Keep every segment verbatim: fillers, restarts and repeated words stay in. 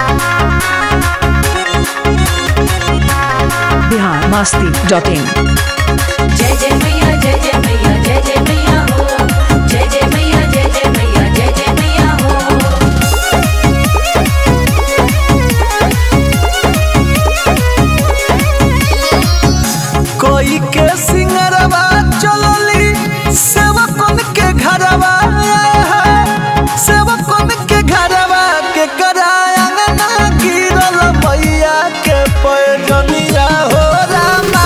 Bihar Masti dot in. जय जय मैया जय जय मैया जय जय मैया हो। जय जय मैया जय जय मैया जय जय मैया हो। कोई के सिंगरवा चलली सेवकन के घरवा, सेवकन के घरवा के कराया ना गिरल मैया के पैजनिया हो रामा।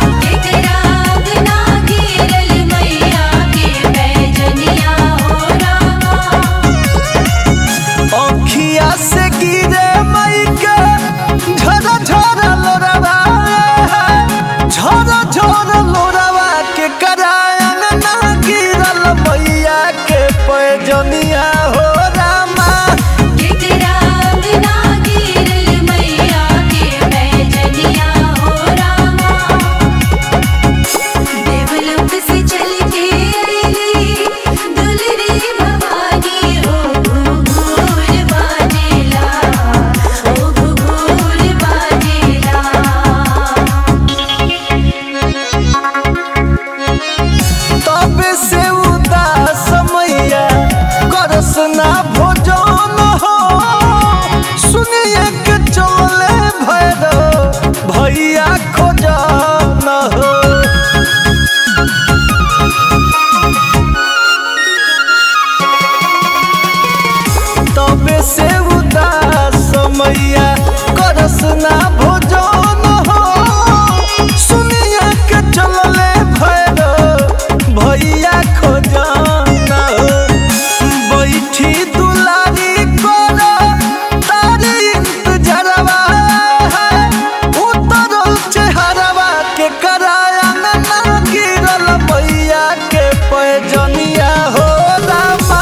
अखिया से गिरे मई के झरा झरा लोरवा, झरा झरा लोरवा के कराया ना गिरल मैया के पैजनिया हो रामा। तबे से उदास मैया करसना भोजन हो, सुनिए के चले भैरव भैया खोजन हो। तबे से उदास मैया करसना भोजन हो, सुनिए के चले भैरव भैया खोजन हो। बैठी दुलारी कर तारी इंतजरवा, उतरल चेहरवा के कराया ना गिरल मैया के पैजनिया हो रामा।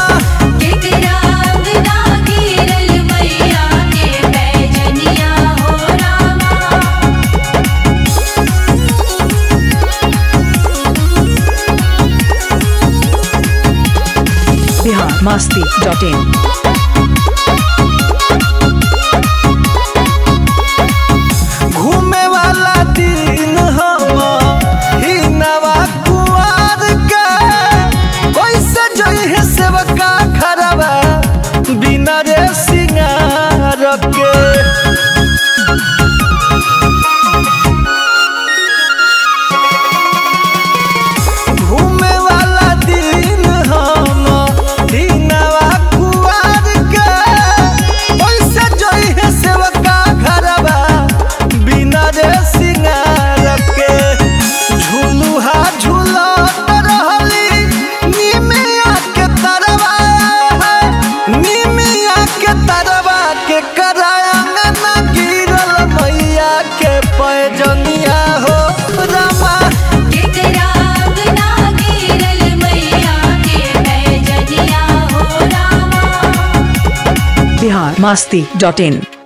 बिहार मस्ती डॉट इन। घूमे वाला दिन हम हिनवा कुआर के, कैसे जइहे सेवका घरवा बिना रे सिंगार के। घूमे वाला दिन हम हिनवा कुआर के, कैसे जइहे सेवका घरवा बिना रे सिंगार के। झुलुहा झुलत रहली निमिया के तरवा, निमिया के तरवा के कराया ना गिरल मैया के पैजनिया हो रामा। बिहार मस्ती डॉट इन।